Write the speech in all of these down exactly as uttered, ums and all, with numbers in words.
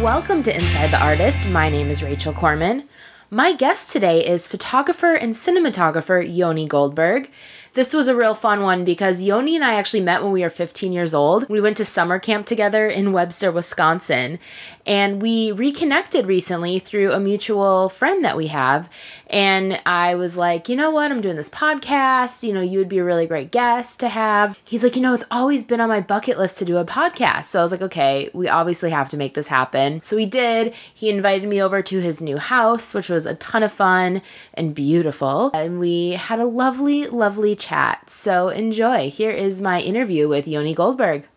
Welcome to Inside the Artist. My name is Rachel Corman. My guest today is photographer and cinematographer Yoni Goldberg. This was a real fun one because Yoni and I actually met when we were fifteen years old. We went to summer camp together in Webster, Wisconsin, and we reconnected recently through a mutual friend that we have. And I was like, you know what? I'm doing this podcast. You know, you would be a really great guest to have. He's like, you know, it's always been on my bucket list to do a podcast. So I was like, okay, we obviously have to make this happen. So we did. He invited me over to his new house, which was a ton of fun and beautiful. And we had a lovely, lovely chat. So enjoy. Here is my interview with Yoni Goldberg.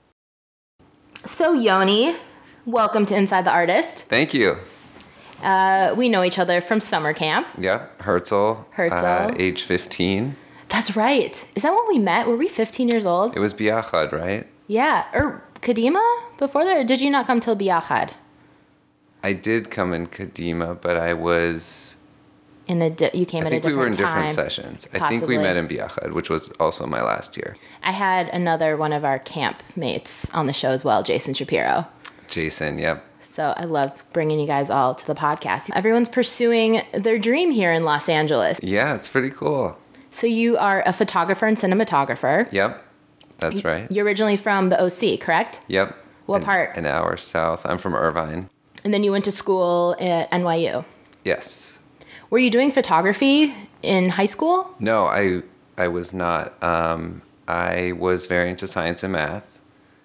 So Yoni, welcome to Inside the Artist. Thank you. Uh, we know each other from summer camp. Yep, Herzl. Herzl. Uh, age fifteen. That's right. Is that when we met? Were we fifteen years old? It was Biachad, right? Yeah. Or Kadima before that? Or did you not come till Biachad? I did come in Kadima, but I was... In a di- you came I at a different time. think we were in different sessions. Possibly. I think we met in Biachad, which was also my last year. I had another one of our camp mates on the show as well, Jason Shapiro. Jason, yep. So I love bringing you guys all to the podcast. Everyone's pursuing their dream here in Los Angeles. Yeah, it's pretty cool. So you are a photographer and cinematographer. Yep, that's right. You're originally from the O C, correct? Yep. What an, part? An hour south. I'm from Irvine. And then you went to school at N Y U. Yes. Were you doing photography in high school? No, I I was not. Um, I was very into science and math.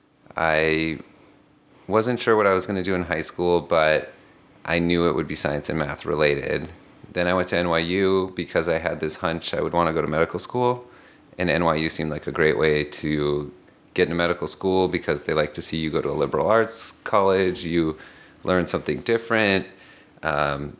I wasn't sure what I was going to do in high school, but I knew it would be science and math related. Then I went to N Y U because I had this hunch I would want to go to medical school, and N Y U seemed like a great way to get into medical school because they like to see you go to a liberal arts college, you learn something different, um,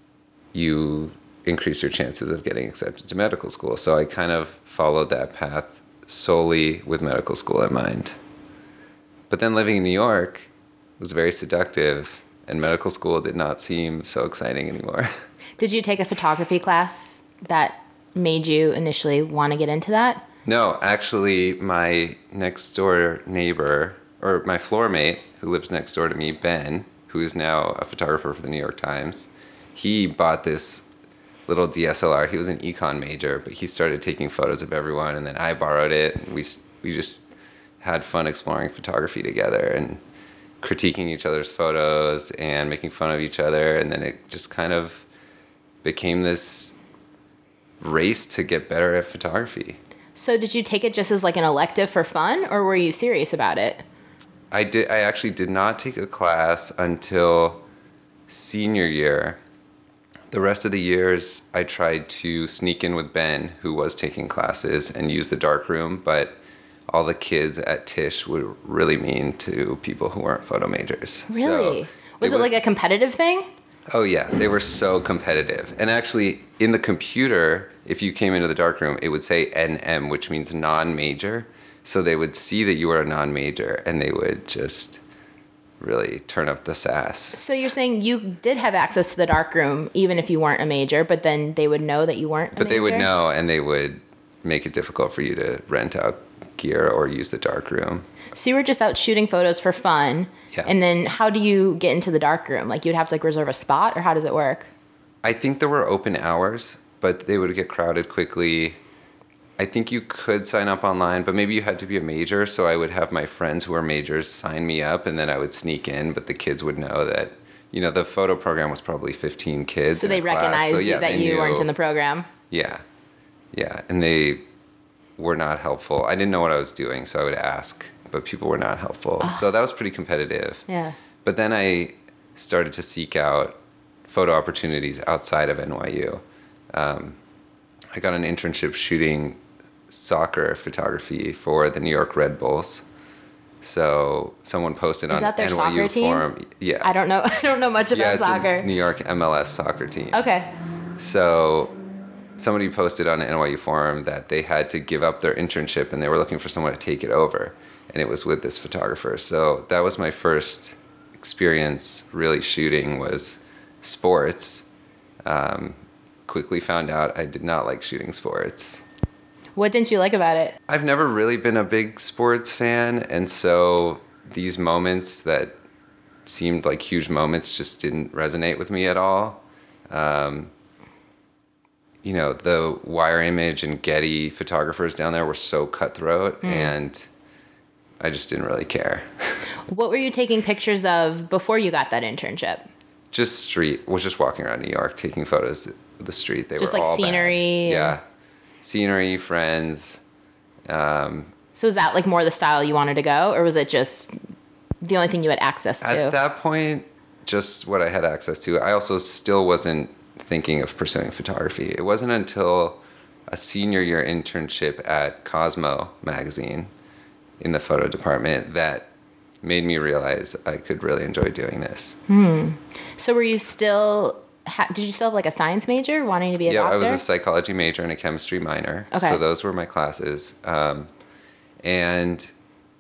you increase your chances of getting accepted to medical school. So I kind of followed that path solely with medical school in mind. But then living in New York was very seductive, and medical school did not seem so exciting anymore. Did you take a photography class that made you initially want to get into that? No, actually, my next door neighbor, or my floor mate who lives next door to me, Ben, who is now a photographer for the New York Times, he bought this little D S L R. He was an econ major, but he started taking photos of everyone, and then I borrowed it, and we we just had fun exploring photography together and critiquing each other's photos and making fun of each other. And then it just kind of became this race to get better at photography. So did you take it just as like an elective for fun, or were you serious about it? I did. I actually did not take a class until senior year. The rest of the years, I tried to sneak in with Ben, who was taking classes, and use the darkroom, but all the kids at Tisch were really mean to people who weren't photo majors. Really? So was it, it like a competitive thing? Oh yeah, they were so competitive. And actually, in the computer, if you came into the darkroom, it would say N M, which means non-major. So they would see that you were a non-major, and they would just really turn up the sass. So you're saying you did have access to the darkroom, even if you weren't a major, but then they would know that you weren't a but major? But they would know, and they would make it difficult for you to rent out gear or use the darkroom. So you were just out shooting photos for fun. Yeah. And then how do you get into the darkroom? Like you'd have to like reserve a spot, or how does it work? I think there were open hours, but they would get crowded quickly. I think you could sign up online, but maybe you had to be a major. So I would have my friends who were majors sign me up, and then I would sneak in, but the kids would know that, you know, the photo program was probably fifteen kids. So they recognized so, yeah, that you knew. weren't in the program? Yeah. Yeah. And they were not helpful. I didn't know what I was doing, so I would ask, but people were not helpful. Oh. So that was pretty competitive. Yeah. But then I started to seek out photo opportunities outside of N Y U. Um, I got an internship shooting soccer photography for the New York Red Bulls. So someone posted Is on that their N Y U soccer team? forum. Yeah. I don't know. I don't know much about yeah, it's soccer. A New York M L S soccer team. Okay. So somebody posted on an N Y U forum that they had to give up their internship and they were looking for someone to take it over. And it was with this photographer. So that was my first experience really shooting, was sports. Um, quickly found out I did not like shooting sports. What didn't you like about it? I've never really been a big sports fan. And so these moments that seemed like huge moments just didn't resonate with me at all. Um, you know, the Wire Image and Getty photographers down there were so cutthroat, mm. and I just didn't really care. What were you taking pictures of before you got that internship? Just street. Was just walking around New York taking photos of the street. They just were like all scenery. Bad. Yeah, scenery, friends. Um, so is that like more the style you wanted to go, or was it just the only thing you had access to? At that point, just what I had access to. I also still wasn't thinking of pursuing photography. It wasn't until a senior year internship at Cosmo magazine in the photo department that made me realize I could really enjoy doing this. Hmm. So were you still, ha- did you still have like a science major wanting to be a yeah, doctor? Yeah, I was a psychology major and a chemistry minor. Okay. So those were my classes. Um, and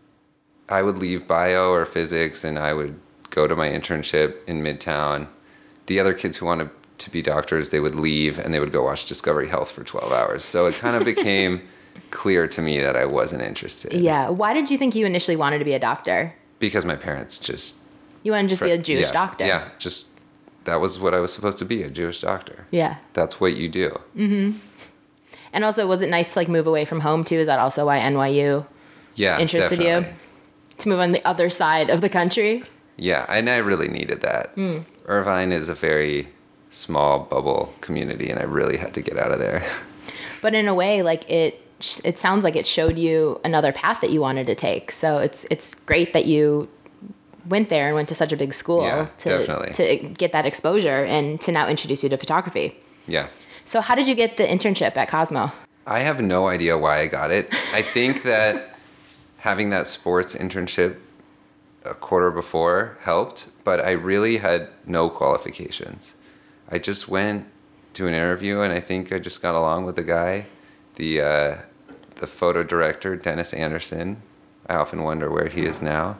I would leave bio or physics and I would go to my internship in Midtown. The other kids who wanted to be doctors, they would leave and they would go watch Discovery Health for twelve hours. So it kind of became clear to me that I wasn't interested. Yeah. Why did you think you initially wanted to be a doctor? Because my parents just... You wanted to just for, be a Jewish yeah, doctor. Yeah, just... That was what I was supposed to be, a Jewish doctor. Yeah. That's what you do. Mm-hmm. And also, was it nice to like move away from home too? Is that also why N Y U yeah, interested definitely. you? To move on the other side of the country? Yeah, and I really needed that. Mm. Irvine is a very small bubble community, and I really had to get out of there. But in a way, like it, it sounds like it showed you another path that you wanted to take. So it's it's great that you went there and went to such a big school yeah, to definitely. to get that exposure and to now introduce you to photography. Yeah. So how did you get the internship at Cosmo? I have no idea why I got it. I think that having that sports internship a quarter before helped, but I really had no qualifications. I just went to an interview and I think I just got along with the guy, the uh, the photo director, Dennis Anderson. I often wonder where he is now.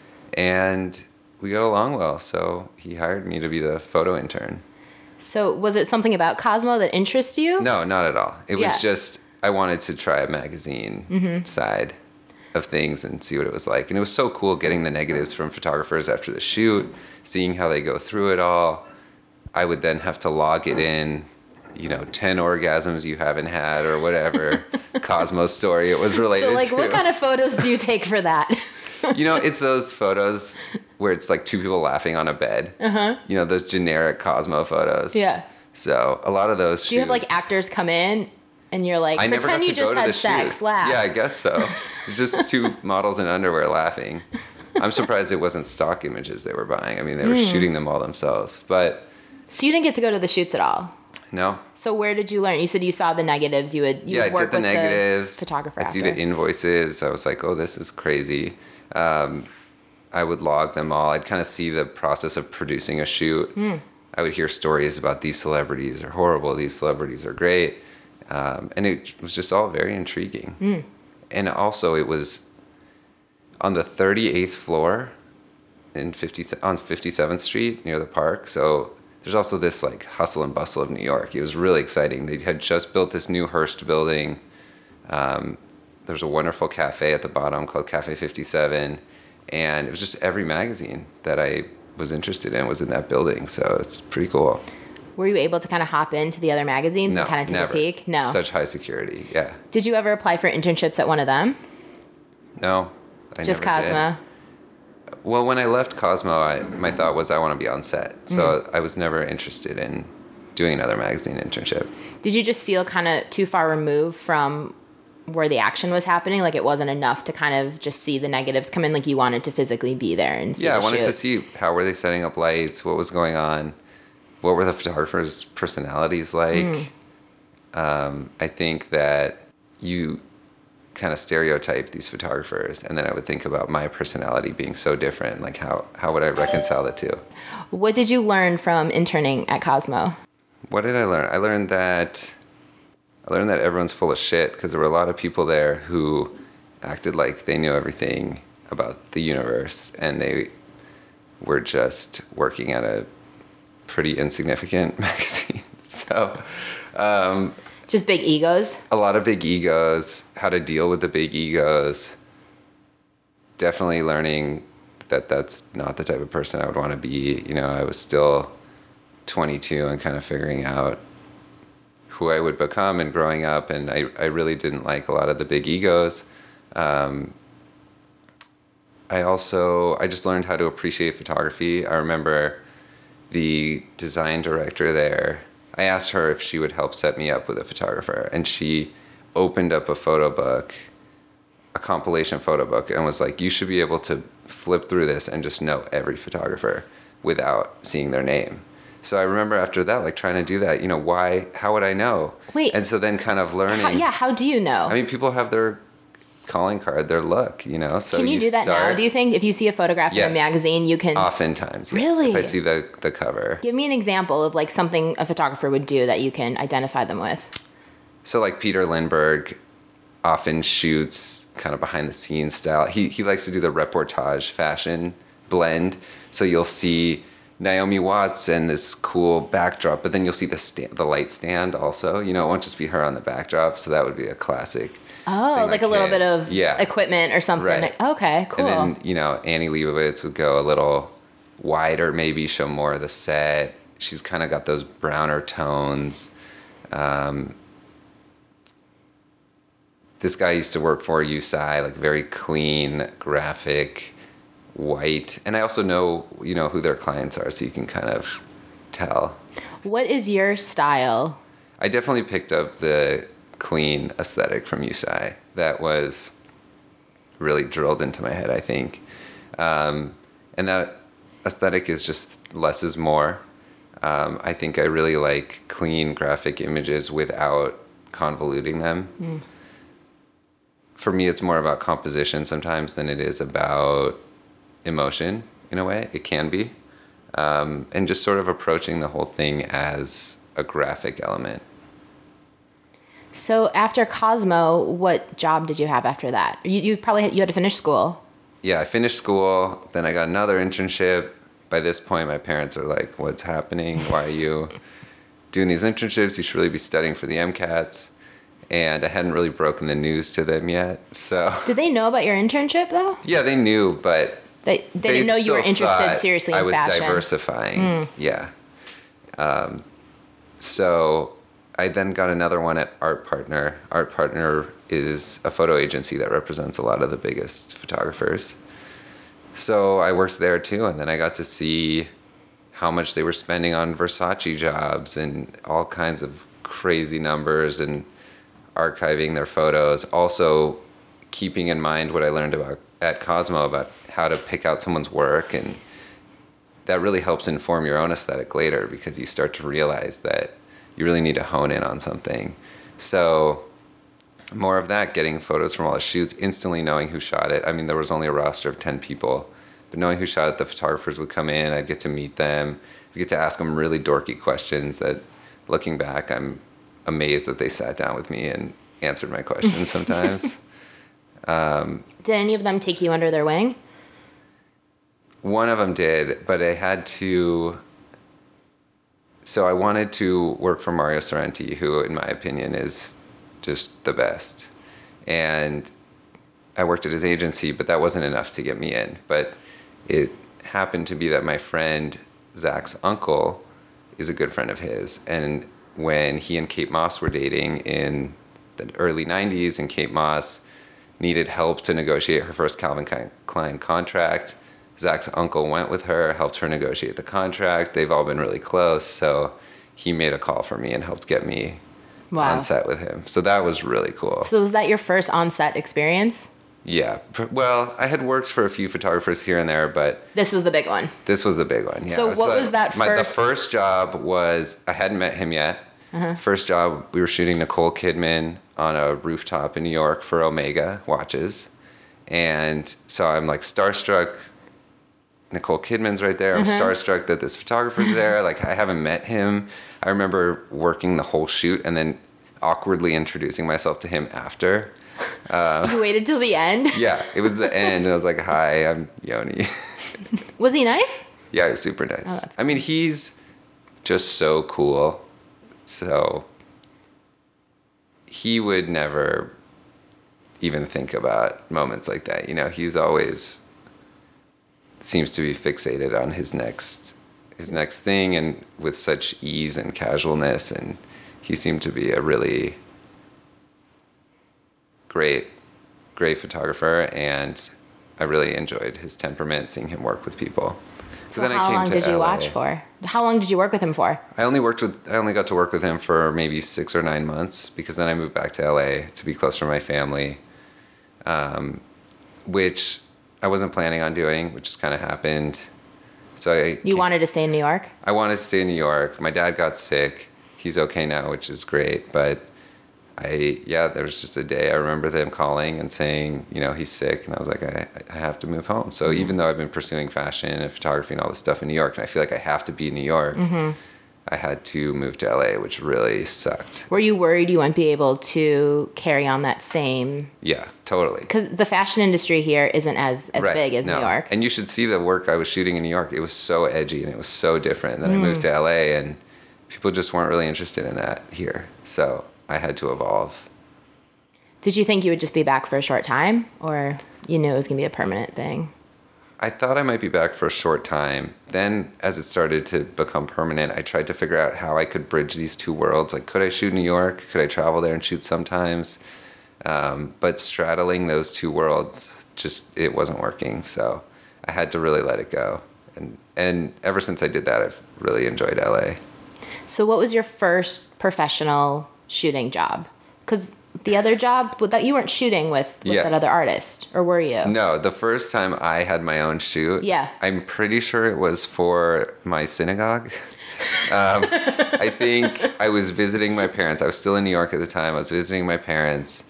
And we got along well, so he hired me to be the photo intern. So was it something about Cosmo that interests you? No, not at all. It yeah. was just, I wanted to try a magazine mm-hmm. side of things and see what it was like. And it was so cool getting the negatives from photographers after the shoot, seeing how they go through it all. I would then have to log it in, you know, ten orgasms you haven't had or whatever Cosmo story it was related to. So like to. what kind of photos do you take for that? You know, it's those photos where it's like two people laughing on a bed. Uh-huh. You know, those generic Cosmo photos. Yeah. So a lot of those Do shoots, you have like actors come in and you're like, I never pretend got you to just go to had the sex, shoots. laugh. Yeah, I guess so. It's just two models in underwear laughing. I'm surprised it wasn't stock images they were buying. I mean, they were mm. shooting them all themselves. But so you didn't get to go to the shoots at all? No. So where did you learn? You said you saw the negatives. You would you yeah, would work I'd get the with negatives. the photographer. I'd after. see the invoices. I was like, oh, this is crazy. Um, I would log them all. I'd kind of see the process of producing a shoot. Mm. I would hear stories about these celebrities are horrible, these celebrities are great. Um, and it was just all very intriguing. Mm. And also it was on the thirty-eighth floor in fifty on fifty-seventh Street near the park. So there's also this like hustle and bustle of New York. It was really exciting. They had just built this new Hearst building. Um, there's a wonderful cafe at the bottom called Cafe fifty-seven. And it was just every magazine that I was interested in was in that building. So it's pretty cool. Were you able to kind of hop into the other magazines no, and kind of take never. a peek? No. Such high security, yeah. Did you ever apply for internships at one of them? No, I Just never Cosmo? Did. Well, when I left Cosmo, I, my thought was I want to be on set. So mm. I was never interested in doing another magazine internship. Did you just feel kind of too far removed from where the action was happening? Like it wasn't enough to kind of just see the negatives come in, like you wanted to physically be there and see Yeah, the I wanted shoot. to see how were they setting up lights, what was going on, what were the photographers' personalities like. Mm. Um, I think that you kind of stereotype these photographers, and then I would think about my personality being so different, like how, how would I reconcile the two? What did you learn from interning at Cosmo? What did I learn? I learned that I learned that everyone's full of shit because there were a lot of people there who acted like they knew everything about the universe, and they were just working at a pretty insignificant magazine. So, um, just big egos? A lot of big egos, how to deal with the big egos. Definitely learning that that's not the type of person I would want to be. You know, I was still twenty-two and kind of figuring out who I would become and growing up. And I, I really didn't like a lot of the big egos. Um, I also, I just learned how to appreciate photography. I remember the design director there, I asked her if she would help set me up with a photographer. And she opened up a photo book, a compilation photo book, and was like, you should be able to flip through this and just know every photographer without seeing their name. So I remember after that, like trying to do that, you know, why, how would I know? Wait. And so then kind of learning. How, yeah, how do you know? I mean, people have their calling card, their look, you know, so Can you, you do that start, now? Do you think if you see a photograph yes, in a magazine, you can? Oftentimes, yeah. Really? If I see the, the cover. Give me an example of like something a photographer would do that you can identify them with. So like Peter Lindbergh often shoots kind of behind the scenes style. He he likes to do the reportage fashion blend. So you'll see Naomi Watts and this cool backdrop, but then you'll see the sta- the light stand also. You know, it won't just be her on the backdrop. So that would be a classic. Oh, like a little hit. bit of yeah. equipment or something. Right. Okay, cool. And then, you know, Annie Leibovitz would go a little wider, maybe show more of the set. She's kind of got those browner tones. Um, this guy used to work for U S I, like very clean, graphic, white. And I also know, you know, who their clients are, so you can kind of tell. What is your style? I definitely picked up the clean aesthetic from U S I. That was really drilled into my head, I think. Um, and that aesthetic is just less is more. Um, I think I really like clean graphic images without convoluting them. Mm. For me, it's more about composition sometimes than it is about emotion, in a way. It can be. Um, and just sort of approaching the whole thing as a graphic element. So after Cosmo, what job did you have after that? You, you probably had, you had to finish school. Yeah, I finished school. Then I got another internship. By this point, my parents are like, what's happening? Why are you doing these internships? You should really be studying for the MCATs. And I hadn't really broken the news to them yet. So did they know about your internship, though? Yeah, they knew, but they, they, they didn't know you were interested seriously in fashion. I was diversifying. Mm. Yeah. Um, so I then got another one at Art Partner. Art Partner is a photo agency that represents a lot of the biggest photographers. So I worked there too, and then I got to see how much they were spending on Versace jobs and all kinds of crazy numbers and archiving their photos. Also keeping in mind what I learned about at Cosmo about how to pick out someone's work, and that really helps inform your own aesthetic later because you start to realize that you really need to hone in on something. So more of that, getting photos from all the shoots, instantly knowing who shot it. I mean, there was only a roster of ten people, but knowing who shot it, the photographers would come in, I'd get to meet them, I'd get to ask them really dorky questions that, looking back, I'm amazed that they sat down with me and answered my questions sometimes. um, did any of them take you under their wing? One of them did, but I had to... So I wanted to work for Mario Sorrenti, who, in my opinion, is just the best. And I worked at his agency, but that wasn't enough to get me in. But it happened to be that my friend, Zach's uncle, is a good friend of his. And when he and Kate Moss were dating in the early nineties, and Kate Moss needed help to negotiate her first Calvin Klein contract, Zach's uncle went with her, helped her negotiate the contract. They've all been really close, so he made a call for me and helped get me wow. on set with him. So that was really cool. So was that your first on-set experience? Yeah. Well, I had worked for a few photographers here and there, but... This was the big one. This was the big one, yeah. So what so was that my, first... The first job was... I hadn't met him yet. Uh-huh. First job, we were shooting Nicole Kidman on a rooftop in New York for Omega watches. And so I'm like starstruck... Nicole Kidman's right there. I'm mm-hmm. starstruck that this photographer's there. Like, I haven't met him. I remember working the whole shoot and then awkwardly introducing myself to him after. Uh, you waited till the end? Yeah, it was the end. And I was like, hi, I'm Yoni. Was he nice? Yeah, he was super nice. Oh, I mean, he's just so cool. So he would never even think about moments like that. You know, he's always... seems to be fixated on his next his next thing, and with such ease and casualness, and he seemed to be a really great great photographer, and I really enjoyed his temperament, seeing him work with people. So then how I came long to did you L A. Watch for? How long did you work with him for? I only worked with I only got to work with him for maybe six or nine months, because then I moved back to L A to be closer to my family, um, which I wasn't planning on doing, which just kind of happened. So I you wanted to stay in New York? I wanted to stay in New York. My dad got sick. He's okay now, which is great. But I, yeah, there was just a day I remember them calling and saying, you know, he's sick. And I was like, I, I have to move home. So mm-hmm. even though I've been pursuing fashion and photography and all this stuff in New York, and I feel like I have to be in New York, mm-hmm. I had to move to L A, which really sucked. Were you worried you wouldn't be able to carry on that same? Yeah, totally. Because the fashion industry here isn't as, as right. big as no. New York. And you should see the work I was shooting in New York. It was so edgy and it was so different. And then mm. I moved to L A, and people just weren't really interested in that here. So I had to evolve. Did you think you would just be back for a short time, or you knew it was going to be a permanent thing? I thought I might be back for a short time. Then as it started to become permanent, I tried to figure out how I could bridge these two worlds. Like, could I shoot in New York? Could I travel there and shoot sometimes? Um, but straddling those two worlds, just, it wasn't working. So I had to really let it go. And, and ever since I did that, I've really enjoyed L A. So what was your first professional shooting job? Because the other job, that you weren't shooting with, with yeah. that other artist, or were you? No, the first time I had my own shoot, yeah. I'm pretty sure it was for my synagogue. um, I think I was visiting my parents. I was still in New York at the time. I was visiting my parents,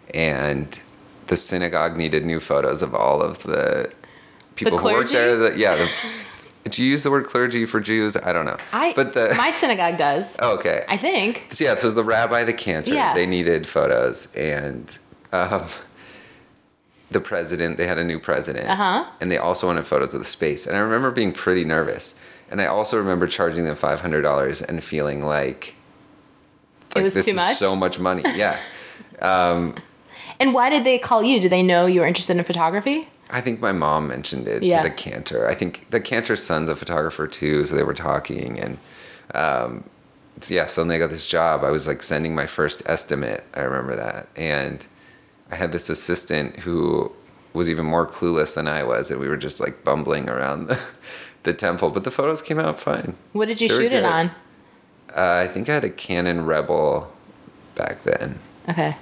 and the synagogue needed new photos of all of the people the who worked there. The, yeah. The, do you use the word clergy for Jews? I don't know. I, but the, my synagogue does. Oh, okay. I think. So yeah, so it was the rabbi, the cantor. Yeah. They needed photos. And um, the president, they had a new president. Uh-huh. And they also wanted photos of the space. And I remember being pretty nervous. And I also remember charging them five hundred dollars and feeling like, like it was this too is much? so much money. Yeah. um, and why did they call you? Did they know you were interested in photography? I think my mom mentioned it yeah. to the cantor. I think the cantor's son's a photographer too, so they were talking, and um, so yeah, suddenly I got this job. I was like sending my first estimate. I remember that, and I had this assistant who was even more clueless than I was, and we were just like bumbling around the, the temple. But the photos came out fine. What did you they shoot it on? Uh, I think I had a Canon Rebel back then. Okay.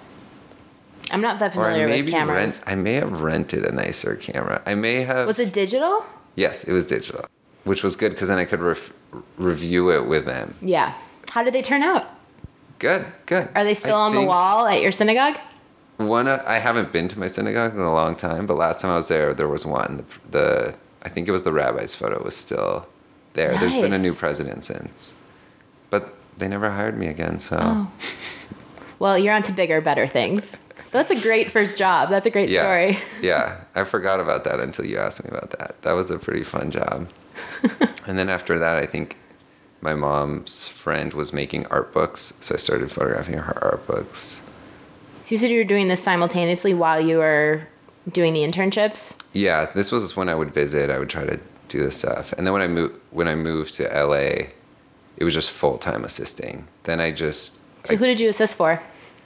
I'm not that familiar with cameras. Rent, I may have rented a nicer camera. I may have... Was it digital? Yes, it was digital, which was good because then I could ref, review it with them. Yeah. How did they turn out? Good, good. Are they still I on the wall at your synagogue? One, uh, I haven't been to my synagogue in a long time, but last time I was there, there was one. The, the I think it was the rabbi's photo was still there. Nice. There's been a new president since. But they never hired me again, so... Oh. Well, you're on to bigger, better things. That's a great first job. That's a great yeah, story. Yeah. I forgot about that until you asked me about that. That was a pretty fun job. And then after that, I think my mom's friend was making art books. So I started photographing her art books. So you said you were doing this simultaneously while you were doing the internships? Yeah. This was when I would visit. I would try to do this stuff. And then when I moved, when I moved to L A, it was just full-time assisting. Then I just... So I, who did you assist for?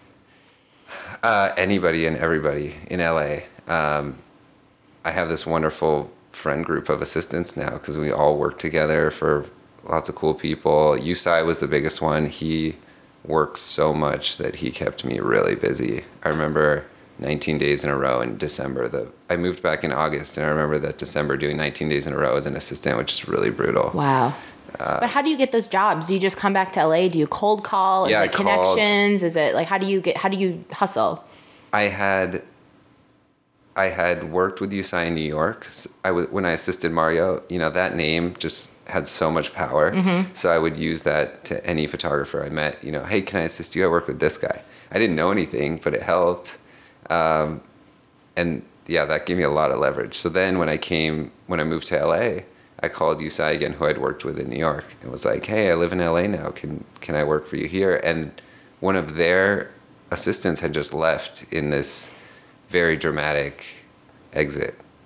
Uh, anybody and everybody in L A. Um, I have this wonderful friend group of assistants now because we all work together for lots of cool people. Yusai was the biggest one. He worked so much that he kept me really busy. I remember nineteen days in a row in December. The I moved back in August, and I remember that December doing nineteen days in a row as an assistant, which is really brutal. Wow. Uh, but how do you get those jobs? Do you just come back to L A? Do you cold call? Is yeah, it connections? Is it like how do you get how do you hustle? I had I had worked with Yusai in New York. I was when I assisted Mario, you know, that name just had so much power. Mm-hmm. So I would use that to any photographer I met, you know, hey, can I assist you? I work with this guy. I didn't know anything, but it helped. Um, and yeah, that gave me a lot of leverage. So then when I came when I moved to L A, I called Yusai again, who I'd worked with in New York, and was like, hey, I live in L A now. Can can I work for you here? And one of their assistants had just left in this very dramatic exit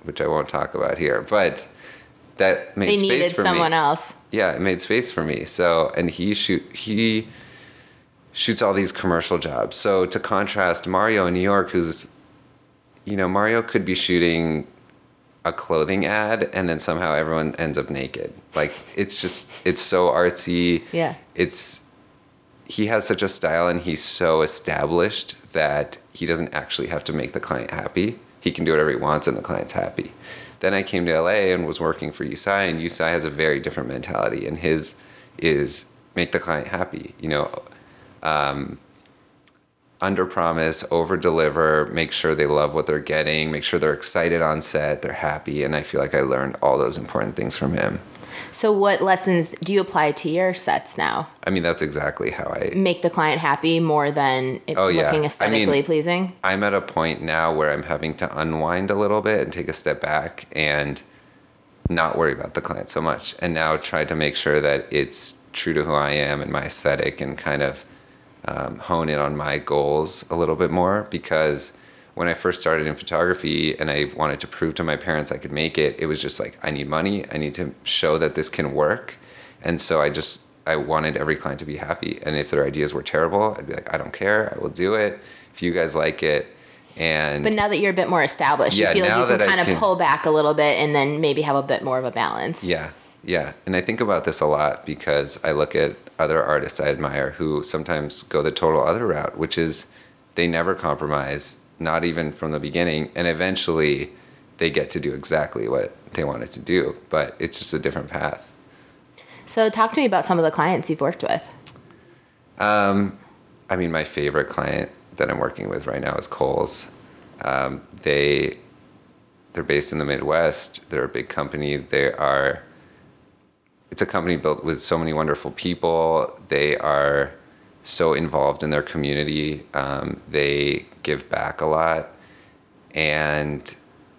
which I won't talk about here, but that made they space needed for someone me. else. Yeah, it made space for me. So, and he shoot he shoots all these commercial jobs. So to contrast Mario in New York, who's, you know, Mario could be shooting a clothing ad and then somehow everyone ends up naked. Like, it's just, it's so artsy. Yeah. It's, he has such a style and he's so established that he doesn't actually have to make the client happy. He can do whatever he wants and the client's happy. Then I came to L A and was working for U S I, and U S I has a very different mentality, and his is make the client happy, you know, um, under promise, over deliver, make sure they love what they're getting, make sure they're excited on set, they're happy. And I feel like I learned all those important things from him. So what lessons do you apply to your sets now? I mean, that's exactly how I make the client happy more than it oh, yeah. looking aesthetically I mean, pleasing. I'm at a point now where I'm having to unwind a little bit and take a step back and not worry about the client so much, and now try to make sure that it's true to who I am and my aesthetic, and kind of um, hone in on my goals a little bit more. Because when I first started in photography and I wanted to prove to my parents I could make it, it was just like, I need money. I need to show that this can work. And so I just, I wanted every client to be happy. And if their ideas were terrible, I'd be like, I don't care. I will do it if you guys like it. And but now that you're a bit more established, yeah, you feel like you can kind of can, pull back a little bit and then maybe have a bit more of a balance. Yeah, yeah. And I think about this a lot because I look at other artists I admire who sometimes go the total other route, which is they never compromise, not even from the beginning, and eventually they get to do exactly what they wanted to do, but it's just a different path. So talk to me about some of the clients you've worked with. Um, I mean, my favorite client that I'm working with right now is Kohl's. Um, they, they're based in the Midwest. They're a big company. They are, it's a company built with so many wonderful people. They are so involved in their community. Um, they give back a lot, and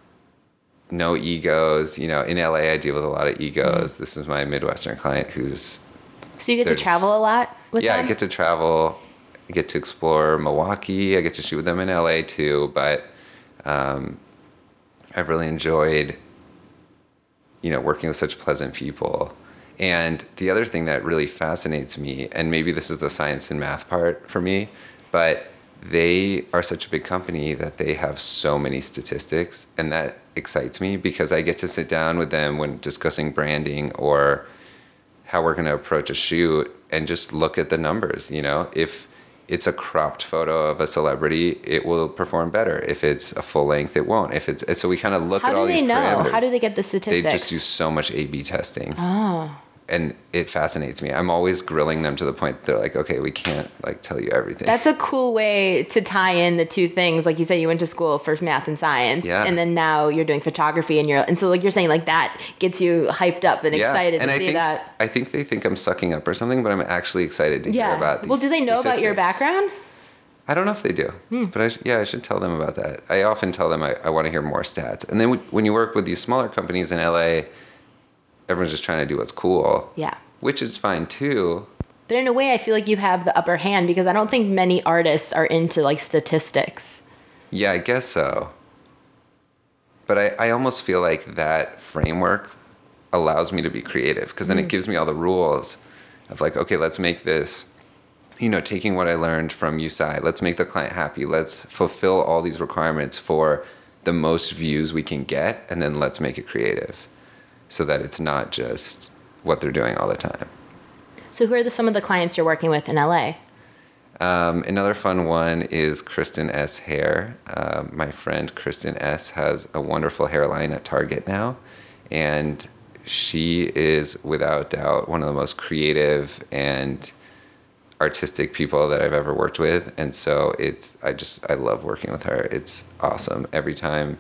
no egos. You know, in L A, I deal with a lot of egos. Mm-hmm. This is my Midwestern client who's. So you get to travel a lot with yeah, them? I get to travel. I get to explore Milwaukee. I get to shoot with them in L A too. But um, I've really enjoyed, you know, working with such pleasant people. And the other thing that really fascinates me, and maybe this is the science and math part for me, but they are such a big company that they have so many statistics, and that excites me because I get to sit down with them when discussing branding or how we're going to approach a shoot and just look at the numbers. You know, if it's a cropped photo of a celebrity, it will perform better. If it's a full length, it won't. If it's so, we kind of look how at all these parameters. How do they know? How do they get the statistics? They just do so much A B testing. Oh. And it fascinates me. I'm always grilling them to the point that they're like, okay, we can't like tell you everything. That's a cool way to tie in the two things. Like you say, you went to school for math and science, yeah. and then now you're doing photography, and you're and so like you're saying, like that gets you hyped up and yeah. excited and to I see think, that. I think they think I'm sucking up or something, but I'm actually excited to yeah. hear about these. Well, do they know statistics. about your background? I don't know if they do, hmm. but I sh- yeah, I should tell them about that. I often tell them I, I want to hear more stats. And then w- when you work with these smaller companies in L A, everyone's just trying to do what's cool. Yeah. Which is fine too. But in a way, I feel like you have the upper hand because I don't think many artists are into like statistics. Yeah, I guess so. But I, I almost feel like that framework allows me to be creative because then mm. it gives me all the rules of like, okay, let's make this, you know, taking what I learned from U S I, let's make the client happy. Let's fulfill all these requirements for the most views we can get, and then let's make it creative so that it's not just what they're doing all the time. So who are the, some of the clients you're working with in L A? Um, another fun one is Kristen S. Hair. Uh, my friend Kristen S. has a wonderful hairline at Target now, and she is without doubt one of the most creative and artistic people that I've ever worked with. And so it's, I just, I love working with her. It's awesome. Every time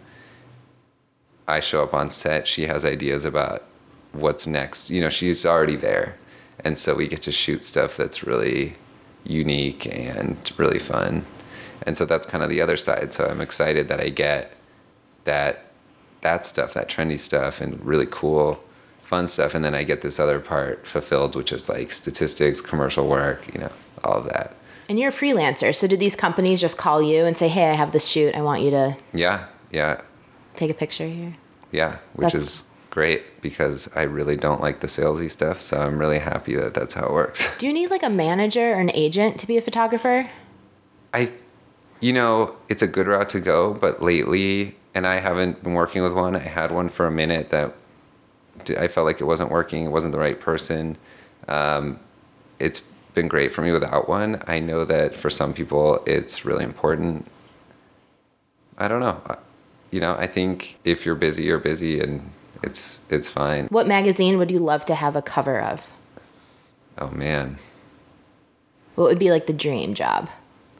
I show up on set, she has ideas about what's next. You know, she's already there. And so we get to shoot stuff that's really unique and really fun. And so that's kind of the other side. So I'm excited that I get that, that stuff, that trendy stuff and really cool, fun stuff. And then I get this other part fulfilled, which is like statistics, commercial work, you know, all of that. And you're a freelancer. So do these companies just call you and say, hey, I have this shoot. I want you to yeah, yeah. take a picture here? Yeah, which That's- is great because I really don't like the salesy stuff. So I'm really happy that that's how it works. Do you need like a manager or an agent to be a photographer? I, you know, it's a good route to go, but lately, and I haven't been working with one. I had one for a minute that I felt like it wasn't working. It wasn't the right person. Um, it's been great for me without one. I know that for some people it's really important. I don't know. You know, I think if you're busy, you're busy, and it's it's fine. What magazine would you love to have a cover of? Oh man. What would be like the dream job?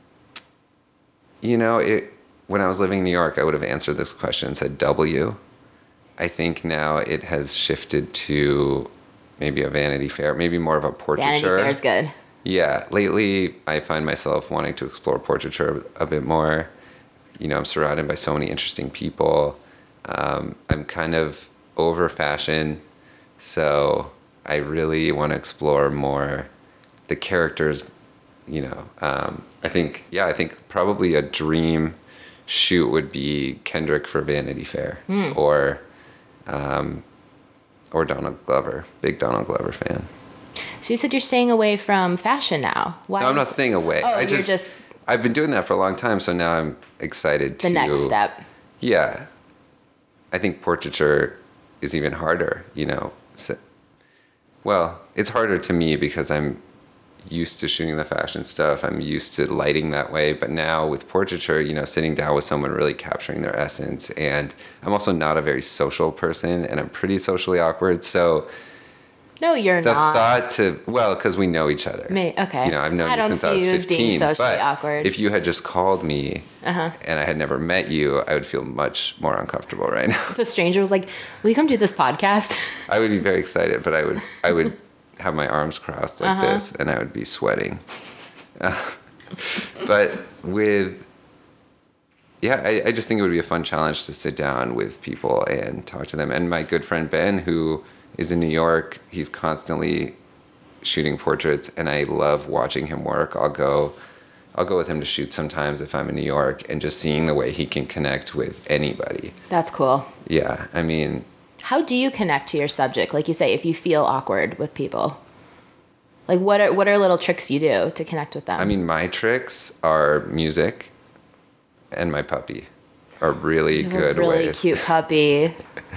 You know, it when I was living in New York, I would have answered this question and said W. I think now it has shifted to maybe a Vanity Fair, maybe more of a portraiture. Vanity Fair is good. Yeah, lately I find myself wanting to explore portraiture a bit more. You know, I'm surrounded by so many interesting people. Um, I'm kind of over fashion, so I really want to explore more the characters. You know, um, I think, yeah, I think probably a dream shoot would be Kendrick for Vanity Fair, Mm. or um, or Donald Glover. Big Donald Glover fan. So you said you're staying away from fashion now. Why? No, I'm not is- staying away. Oh, I you're just, just I've been doing that for a long time, so now I'm excited to the next step. Yeah, I think portraiture is even harder. You know, so, well, it's harder to me because I'm used to shooting the fashion stuff. I'm used to lighting that way. But now with portraiture, you know, sitting down with someone, really capturing their essence. And I'm also not a very social person, and I'm pretty socially awkward. So No, you're the not. thought to, well, because we know each other. May, okay. You know, I've known I you don't since see I was you as being fifteen. socially But awkward. if you had just called me Uh-huh. and I had never met you, I would feel much more uncomfortable right now. If a stranger was like, "Will you come do this podcast?" I would be very excited, but I would I would have my arms crossed like Uh-huh. this, and I would be sweating. Uh, but with yeah, I, I just think it would be a fun challenge to sit down with people and talk to them. And my good friend Ben, who is in New York, he's constantly shooting portraits, and I love watching him work. I'll go I'll go with him to shoot sometimes if I'm in New York, and just seeing the way he can connect with anybody. That's cool. Yeah, I mean, How do you connect to your subject? Like you say, if you feel awkward with people, like what are what are little tricks you do to connect with them? I mean, my tricks are music and my puppy are really You have good a really ways. cute puppy.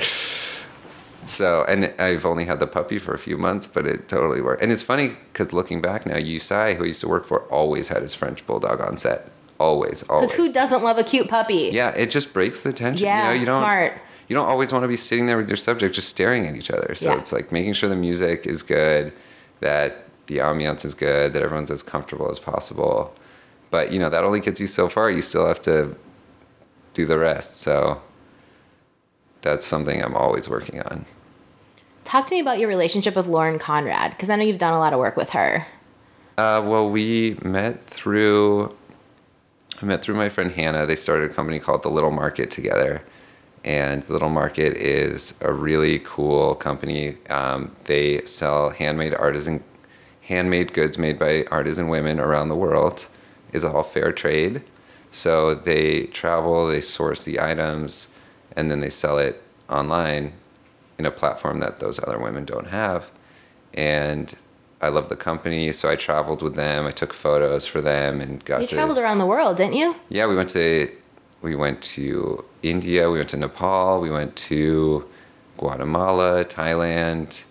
So, and I've only had the puppy for a few months, but it totally worked. And it's funny because looking back now, Yusai, who I used to work for, always had his French bulldog on set. Always, always. Because who doesn't love a cute puppy? Yeah, it just breaks the tension. Yeah, you know, you don't, smart. You don't always want to be sitting there with your subject just staring at each other. So Yeah. it's like making sure the music is good, that the ambiance is good, that everyone's as comfortable as possible. But, you know, that only gets you so far. You still have to do the rest. So that's something I'm always working on. Talk to me about your relationship with Lauren Conrad, because I know you've done a lot of work with her. Uh, well, we met through I met through my friend Hannah. They started a company called The Little Market together, and The Little Market is a really cool company. Um, they sell handmade artisan, handmade goods made by artisan women around the world. It's all fair trade. So they travel, they source the items, and then they sell it online in a platform that those other women don't have. And I love the company, so I traveled with them. I took photos for them and got You to traveled around the world, didn't you? Yeah, we went to we went to India, we went to Nepal, we went to Guatemala, Thailand,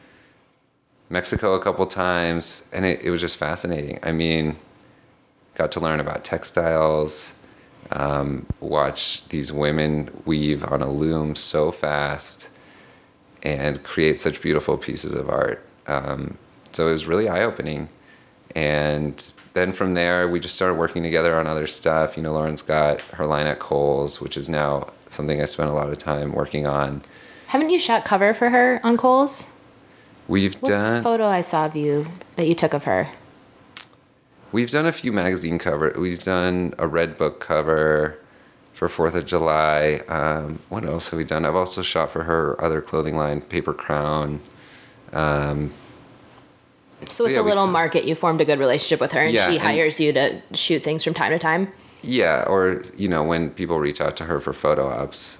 Mexico a couple times, and it, it was just fascinating. I mean, got to learn about textiles, um, watch these women weave on a loom so fast and create such beautiful pieces of art. Um, so it was really eye-opening. And then from there, we just started working together on other stuff. You know, Lauren's got her line at Kohl's, which is now something I spent a lot of time working on. Haven't you shot cover for her on Kohl's? We've What's done the photo I saw of you that you took of her? we've done a few magazine cover. We've done a Red Book cover for Fourth of July. Um, what else have we done? I've also shot for her other clothing line, Paper Crown. Um, So with yeah, the we Little could- Market, you formed a good relationship with her, and Yeah, she and- hires you to shoot things from time to time. yeah, or you know, when people reach out to her for photo ops,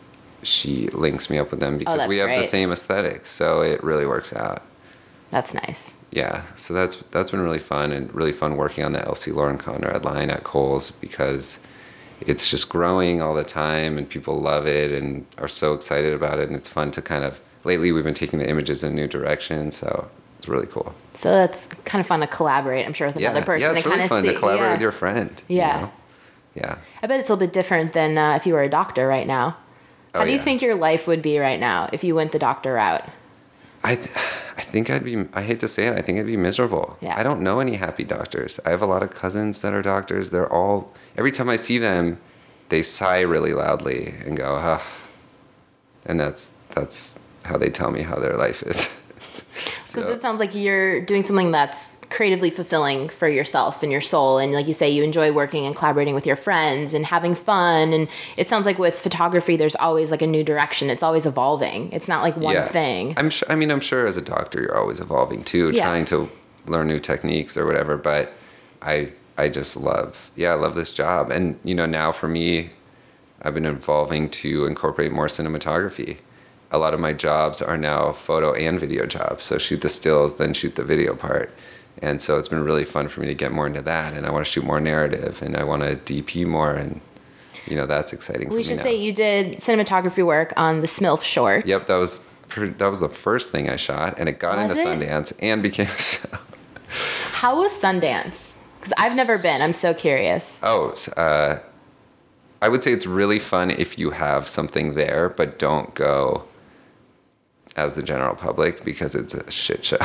she links me up with them because that's we have the great. same aesthetic. So it really works out. That's nice. Yeah, so that's that's been really fun and really fun working on the Elsie Lauren Conrad line at Kohl's because it's just growing all the time and people love it and are so excited about it, and it's fun to kind of, lately we've been taking the images in a new direction, so it's really cool. So that's kind of fun to collaborate, I'm sure, with Yeah, another person. yeah, it's to really kind fun of see, to collaborate yeah. with your friend. Yeah. You know? Yeah. I bet it's a little bit different than uh, if you were a doctor right now. How Oh, do you yeah. think your life would be right now if you went the doctor route? I, th- I think I'd be, I hate to say it, I think I'd be miserable. Yeah. I don't know any happy doctors. I have a lot of cousins that are doctors. They're all, every time I see them, they sigh really loudly and go, ah. And that's, that's how they tell me how their life is. Because it sounds like you're doing something that's creatively fulfilling for yourself and your soul. And like you say, you enjoy working and collaborating with your friends and having fun. And it sounds like with photography, there's always like a new direction. It's always evolving. It's not like one Yeah. thing. I'm sure, I mean, I'm sure as a doctor, you're always evolving too, Yeah. trying to learn new techniques or whatever. But I, I just love, yeah, I love this job. And, you know, now for me, I've been evolving to incorporate more cinematography. A lot of my jobs are now photo and video jobs. So shoot the stills, then shoot the video part. And so it's been really fun for me to get more into that. And I want to shoot more narrative and I want to D P more. And, you know, that's exciting for We me should now. say you did cinematography work on the Smilf short. Yep, that was pretty, that was the first thing I shot. And it got Was into it? Sundance and became a show. How was Sundance? Because I've never been. I'm so curious. Oh, uh, I would say it's really fun if you have something there, but don't go as the general public because it's a shit show.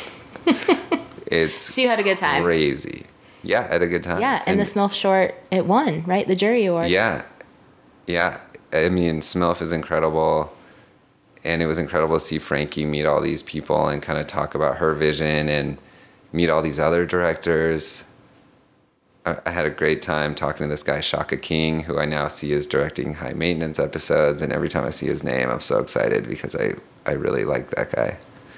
It's So you had a good time. crazy. Yeah, I had a good time. Yeah, and, the Smilf short, it won, right? The jury award. Yeah, yeah. I mean, Smilf is incredible, and it was incredible to see Frankie meet all these people and kind of talk about her vision and meet all these other directors. I, I had a great time talking to this guy, Shaka King, who I now see is directing High Maintenance episodes, and every time I see his name, I'm so excited because I, I really like that guy.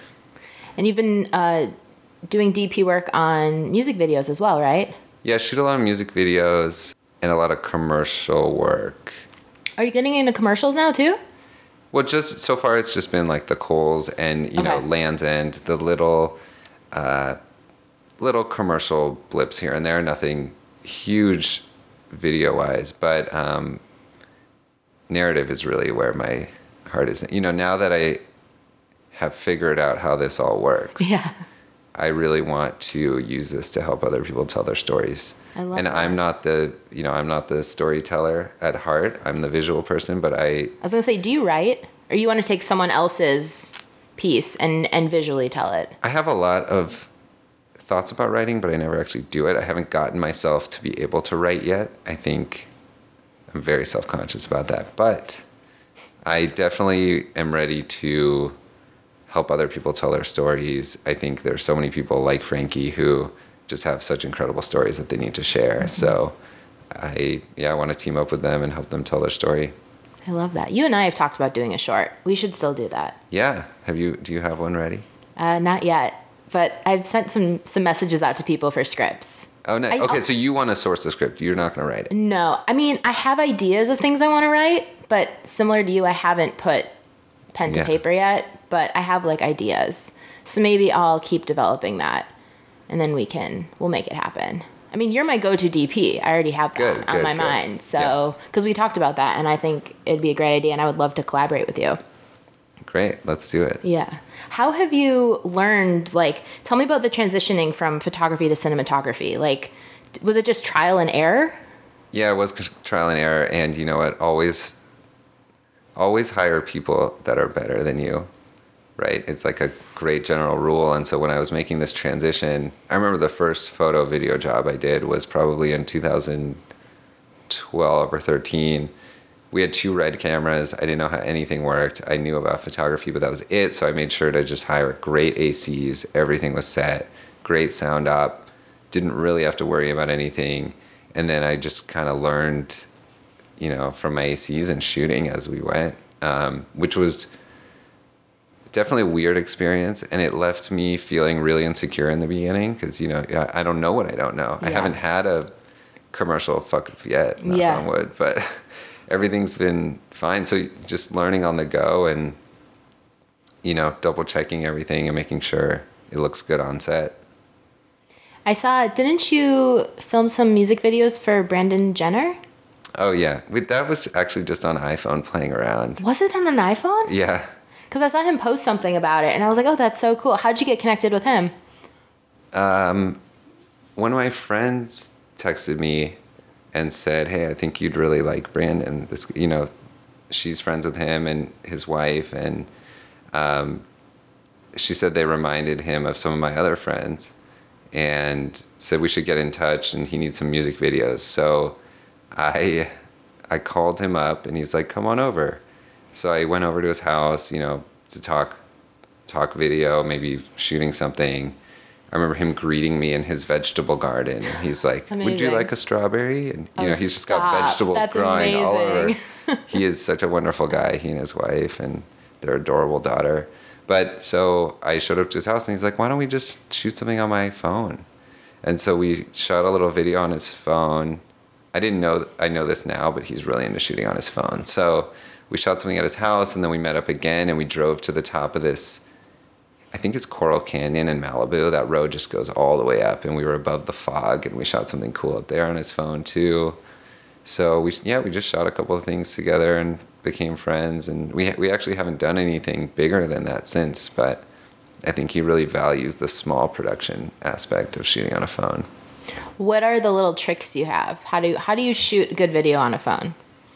And you've been uh, doing D P work on music videos as well, right? Yeah, I shoot a lot of music videos and a lot of commercial work. Are you getting into commercials now too? Well, just so far, it's just been like the Kohl's and, you know, Okay. Land's End, the little, uh, little commercial blips here and there. Nothing huge video-wise, but um, narrative is really where my heart is. You know, now that I have figured out how this all works, Yeah. I really want to use this to help other people tell their stories. I love and that. I'm not the, you know, I'm not the storyteller at heart. I'm the visual person, but I, I was gonna say, do you write, or you want to take someone else's piece and and visually tell it? I have a lot of thoughts about writing, but I never actually do it. I haven't gotten myself to be able to write yet. I think I'm very self-conscious about that, but I definitely am ready to help other people tell their stories. I think there's so many people like Frankie who just have such incredible stories that they need to share. Mm-hmm. So I, yeah, I want to team up with them and help them tell their story. I love that. You and I have talked about doing a short. We should still do that. Yeah. Have you, do you have one ready? Uh, not yet, but I've sent some some messages out to people for scripts. Oh, nice. I- Okay, I'll- so you want to source the script. You're not going to write it. No, I mean, I have ideas of things I want to write, but similar to you, I haven't put pen to Yeah. paper yet, but I have like ideas. So maybe I'll keep developing that and then we can, we'll make it happen. I mean, you're my go-to D P. I already have that Good, on good, my good. mind. So, because we talked about that and I think it'd be a great idea and I would love to collaborate with you. Great. Let's do it. Yeah. How have you learned, like, tell me about the transitioning from photography to cinematography. Like, was it just trial and error? Yeah, it was trial and error. And you know what? Always, always hire people that are better than you, right? It's like a great general rule. And so when I was making this transition, I remember the first photo video job I did was probably in two thousand twelve or thirteen. We had two Red cameras. I didn't know how anything worked. I knew about photography, but that was it. So I made sure to just hire great A Cs. Everything was set, great sound op. Didn't really have to worry about anything. And then I just kind of learned, you know, from my A Cs and shooting as we went, um, which was definitely a weird experience. And it left me feeling really insecure in the beginning because, you know, I don't know what I don't know. I Yeah. haven't had a commercial fuck up yet, knock Yeah. on wood, but everything's been fine. So just learning on the go and, you know, double checking everything and making sure it looks good on set. I saw, didn't you film some music videos for Brandon Jenner? Oh, yeah. We, that was actually just on iPhone playing around. Was it on an iPhone? Yeah. Because I saw him post something about it, and I was like, oh, that's so cool. How'd you get connected with him? Um, one of my friends texted me and said, hey, I think you'd really like Brandon. This, you know, she's friends with him and his wife, and um, she said they reminded him of some of my other friends and said we should get in touch and he needs some music videos. So I I called him up and he's like, come on over. So I went over to his house, you know, to talk talk video, maybe shooting something. I remember him greeting me in his vegetable garden. And he's like, Amazing. would you like a strawberry? And, you Oh, know, he's just stop. got vegetables That's growing all over. amazing. He is such a wonderful guy, he and his wife, and their adorable daughter. But so I showed up to his house and he's like, why don't we just shoot something on my phone? And so we shot a little video on his phone. I didn't know, I know this now, but he's really into shooting on his phone. So we shot something at his house and then we met up again and we drove to the top of this, I think it's Coral Canyon in Malibu. That road just goes all the way up and we were above the fog and we shot something cool up there on his phone too. So we, yeah, we just shot a couple of things together and became friends. And we, we actually haven't done anything bigger than that since, but I think he really values the small production aspect of shooting on a phone. What are the little tricks you have? How do you, how do you shoot good video on a phone?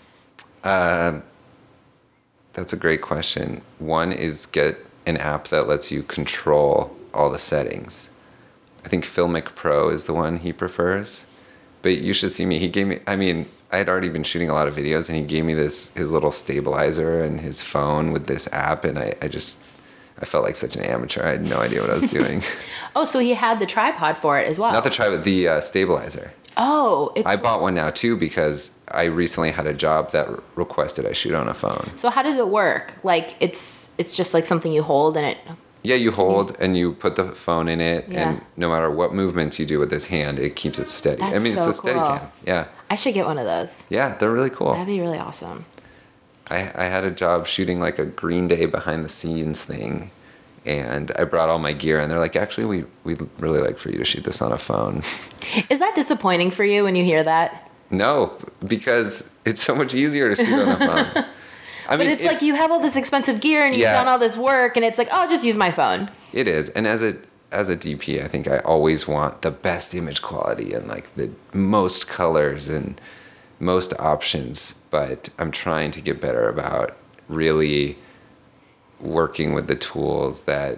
Uh, that's a great question. One is get an app that lets you control all the settings. I think Filmic Pro is the one he prefers. But you should see me. He gave me, I mean, I had already been shooting a lot of videos and he gave me this, his little stabilizer and his phone with this app. And I, I just, I felt like such an amateur. I had no idea what I was doing. Oh, so he had the tripod for it as well. Not the tripod, the uh, stabilizer. Oh, it's... I bought one now too because I recently had a job that re- requested I shoot on a phone. So how does it work? Like it's it's just like something you hold and it... Yeah, you hold and you put the phone in it, Yeah. and no matter what movements you do with this hand, it keeps it steady. I That's mean, it's so a steady cool. cam. Yeah. I should get one of those. Yeah, they're really cool. That'd be really awesome. I, I had a job shooting like a Green Day behind the scenes thing, and I brought all my gear, and they're like, actually, we, we'd really like for you to shoot this on a phone. Is that disappointing for you when you hear that? No, because it's so much easier to shoot on a phone. I But it's it- like you have all this expensive gear and you've Yeah. done all this work and it's like, oh, I'll just use my phone. It is, and as a as a D P, I think I always want the best image quality and like the most colors and most options. But I'm trying to get better about really working with the tools that.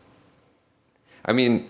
I mean,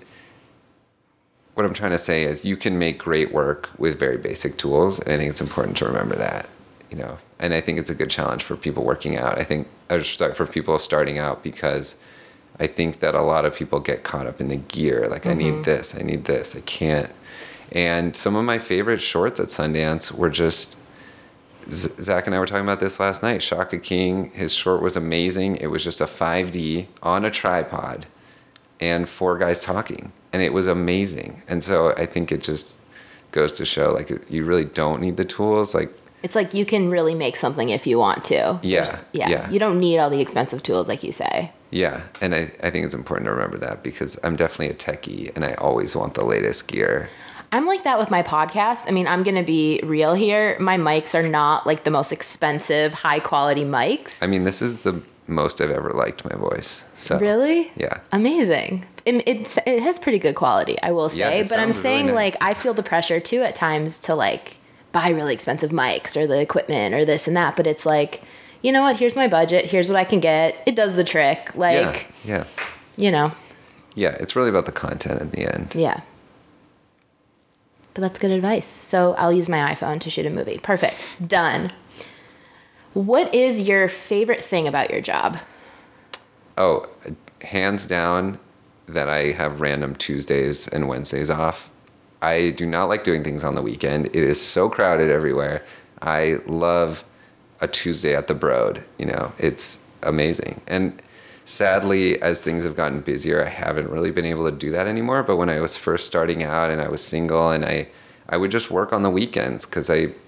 what I'm trying to say is you can make great work with very basic tools, and I think it's important to remember that. You know, and I think it's a good challenge for people working out. I think I just start for people starting out because. I think that a lot of people get caught up in the gear. Like, mm-hmm. I need this, I need this, I can't. And some of my favorite shorts at Sundance were just, Zach and I were talking about this last night. Shaka King, his short was amazing. It was just a five D on a tripod and four guys talking. And it was amazing. And so I think it just goes to show, like, you really don't need the tools. Like, It's like you can really make something if you want to. Yeah, There's- yeah. yeah. You don't need all the expensive tools like you say. Yeah, and I, I think it's important to remember that because I'm definitely a techie and I always want the latest gear. I'm like that with my podcast. I mean, I'm going to be real here. My mics are not like the most expensive, high quality mics. I mean, this is the most I've ever liked my voice. So Really? Yeah. Amazing. It, it's, it has pretty good quality, I will Yeah, say. it But I'm sounds really saying nice. like I feel the pressure too at times to like buy really expensive mics or the equipment or this and that. But it's like, you know what? Here's my budget. Here's what I can get. It does the trick. Like, yeah, yeah, you know, yeah. It's really about the content at the end. yeah. But that's good advice. So I'll use my iPhone to shoot a movie. Perfect. Done. What is your favorite thing about your job? Oh, hands down that I have random Tuesdays and Wednesdays off. I do not like doing things on the weekend. It is so crowded everywhere. I love a Tuesday at the Broad. You know, it's amazing. And sadly, as things have gotten busier, I haven't really been able to do that anymore. But when I was first starting out and I was single and I, I would just work on the weekends because I,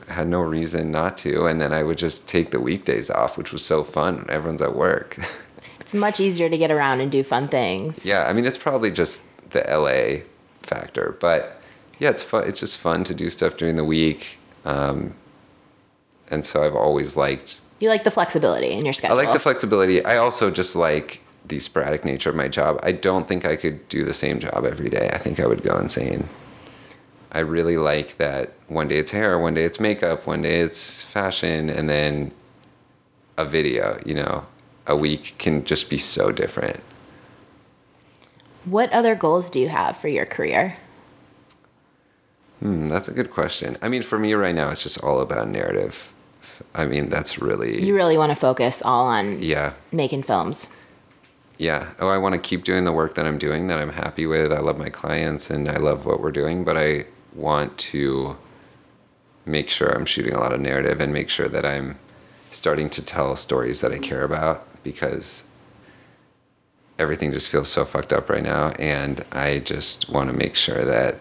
had no reason not to. And then I would just take the weekdays off, which was so fun. Everyone's at work. It's much easier to get around and do fun things. Yeah, I mean, it's probably just the L A factor, but yeah, it's fun. It's just fun to do stuff during the week. Um, and so I've always liked... You like the flexibility in your schedule. I like the flexibility. I also just like the sporadic nature of my job. I don't think I could do the same job every day. I think I would go insane. I really like that one day it's hair, one day it's makeup, one day it's fashion, and then a video, you know. A week can just be so different. What other goals do you have for your career? Hmm, that's a good question. I mean, for me right now, it's just all about narrative. I mean, that's really... You really want to focus all on yeah. making films. Yeah. Oh, I want to keep doing the work that I'm doing that I'm happy with. I love my clients and I love what we're doing, but I want to make sure I'm shooting a lot of narrative and make sure that I'm starting to tell stories that I care about, because everything just feels so fucked up right now, and I just want to make sure that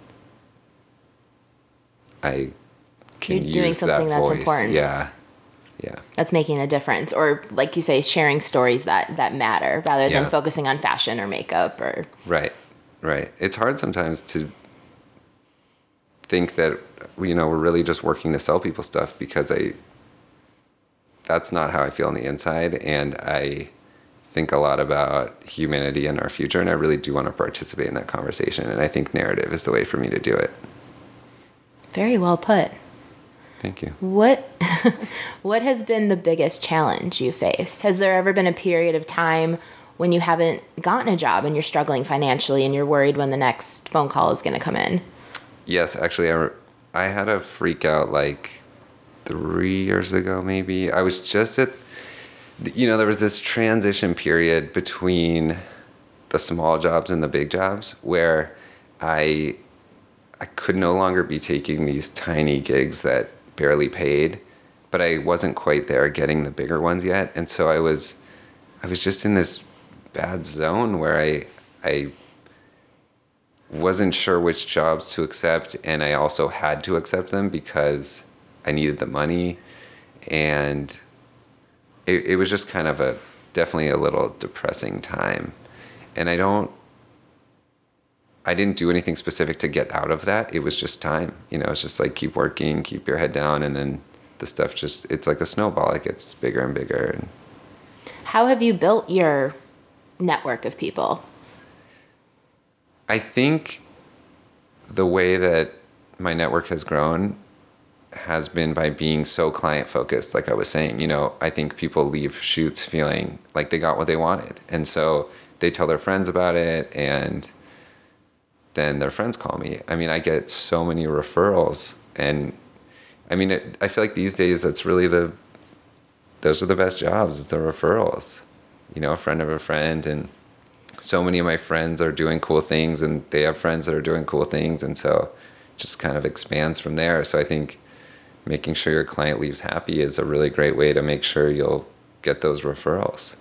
I can You're use doing something that that's voice. important. Yeah. Yeah. That's making a difference, or like you say, sharing stories that, that matter rather than Yeah. focusing on fashion or makeup or... Right. Right. It's hard sometimes to think that, you know, we're really just working to sell people stuff, because I, that's not how I feel on the inside. And I think a lot about humanity and our future, and I really do want to participate in that conversation. And I think narrative is the way for me to do it. Very well put. Thank you. What what has been the biggest challenge you faced? Has there ever been a period of time when you haven't gotten a job and you're struggling financially and you're worried when the next phone call is going to come in? Yes, actually, I, re- I had a freak out like three years ago, maybe. I was just at, you know, there was this transition period between the small jobs and the big jobs where I I could no longer be taking these tiny gigs that barely paid, but I wasn't quite there getting the bigger ones yet. And so I was, I was just in this bad zone where I, I wasn't sure which jobs to accept. And I also had to accept them because I needed the money. And it, it was just kind of a, definitely a little depressing time. And I don't, I didn't do anything specific to get out of that. It was just time. You know, it's just like keep working, keep your head down, and then the stuff just, it's like a snowball. It gets bigger and bigger. And How have you built your network of people? I think the way that my network has grown has been by being so client focused. Like I was saying, you know, I think people leave shoots feeling like they got what they wanted. And so they tell their friends about it, and then their friends call me. I mean, I get so many referrals, and I mean, it, I feel like these days that's really the, those are the best jobs, is the referrals, you know, a friend of a friend. And so many of my friends are doing cool things, and they have friends that are doing cool things. And so it just kind of expands from there. So I think making sure your client leaves happy is a really great way to make sure you'll get those referrals.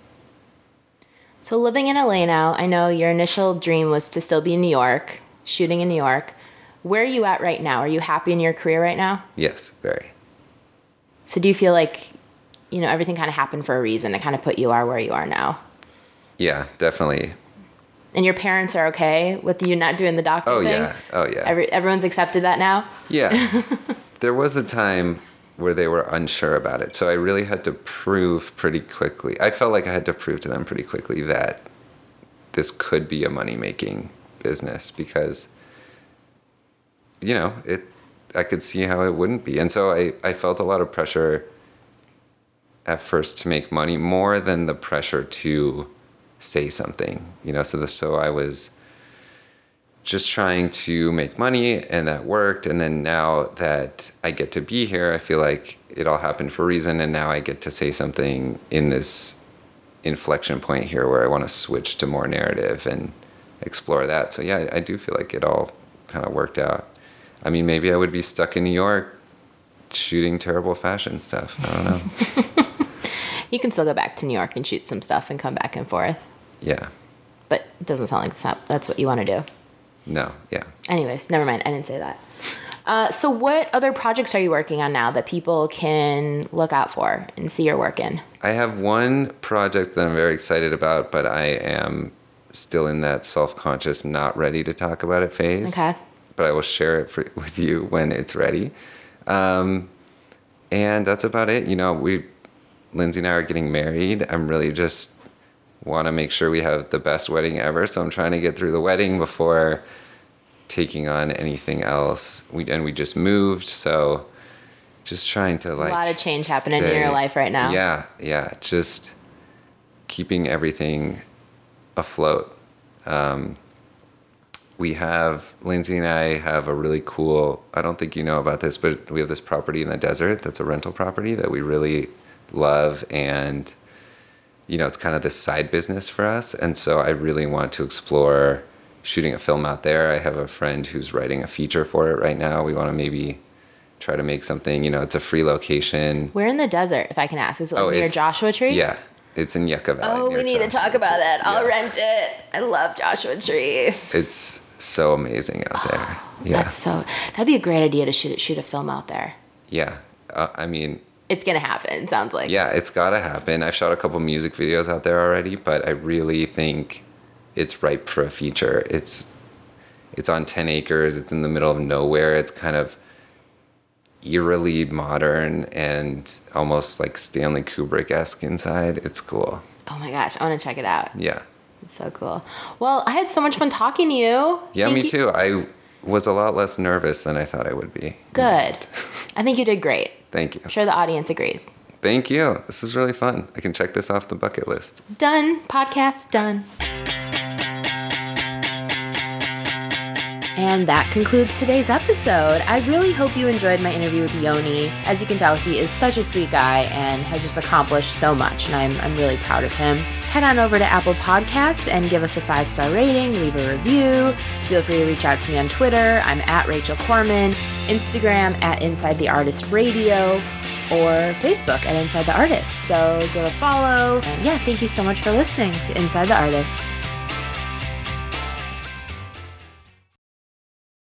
So living in L A now, I know your initial dream was to still be in New York, shooting in New York. Where are you at right now? Are you happy in your career right now? Yes, very. So do you feel like, you know, everything kind of happened for a reason to kind of put you are where you are now? Yeah, definitely. And your parents are okay with you not doing the doctor Oh, thing? yeah. Oh, yeah. Every, everyone's accepted that now? Yeah. There was a time where they were unsure about it. So I really had to prove pretty quickly. I felt like I had to prove to them pretty quickly that this could be a money-making business, because, you know, it. I could see how it wouldn't be. And so I, I felt a lot of pressure at first to make money, more than the pressure to say something, you know. So the, so I was just trying to make money, and that worked. And then now that I get to be here, I feel like it all happened for a reason. And now I get to say something in this inflection point here where I want to switch to more narrative and explore that. So yeah, I, I do feel like it all kind of worked out. I mean, maybe I would be stuck in New York shooting terrible fashion stuff. I don't know. You can still go back to New York and shoot some stuff and come back and forth. Yeah. But it doesn't sound like that's, not, that's what you want to do. No, yeah. Anyways, never mind. I didn't say that. Uh, so what other projects are you working on now that people can look out for and see your work in? I have one project that I'm very excited about, but I am still in that self-conscious, not ready to talk about it phase. Okay. But I will share it for, with you when it's ready. Um, and that's about it. You know, we, Lindsay and I are getting married. I'm really just want to make sure we have the best wedding ever. So I'm trying to get through the wedding before taking on anything else. We and we just moved, so just trying to like a lot of change happening stay, in your life right now. Yeah, yeah, just keeping everything afloat. Um, we have Lindsay and I have a really cool. I don't think you know about this, but we have this property in the desert that's a rental property that we really love, and you know, it's kind of this side business for us. And so I really want to explore shooting a film out there. I have a friend who's writing a feature for it right now. We want to maybe try to make something, you know, it's a free location. Where in the desert, if I can ask? Is it like oh, near Joshua Tree? Yeah, it's in Yucca Valley. Oh, we need Joshua. to talk about that. I'll yeah. rent it. I love Joshua Tree. It's so amazing out there. Yeah. That's so, that'd be a great idea to shoot shoot a film out there. Yeah. Uh, I mean, it's going to happen, sounds like. Yeah, it's got to happen. I've shot a couple music videos out there already, but I really think it's ripe for a feature. It's it's on ten acres. It's in the middle of nowhere. It's kind of eerily modern and almost like Stanley Kubrick-esque inside. It's cool. Oh my gosh, I want to check it out. Yeah. It's so cool. Well, I had so much fun talking to you. Yeah, Thank me you. too. I was a lot less nervous than I thought I would be. Good. I think you did great. Thank you. I'm sure the audience agrees. Thank you. This is really fun. I can check this off the bucket list. Done. Podcast done. And that concludes today's episode. I really hope you enjoyed my interview with Yoni. As you can tell, he is such a sweet guy and has just accomplished so much, and I'm, I'm really proud of him. Head on over to Apple Podcasts and give us a five-star rating, leave a review. Feel free to reach out to me on Twitter. I'm at Rachel Corman, Instagram at Inside the Artist Radio, or Facebook at Inside the Artist. So give a follow. And yeah, thank you so much for listening to Inside the Artist.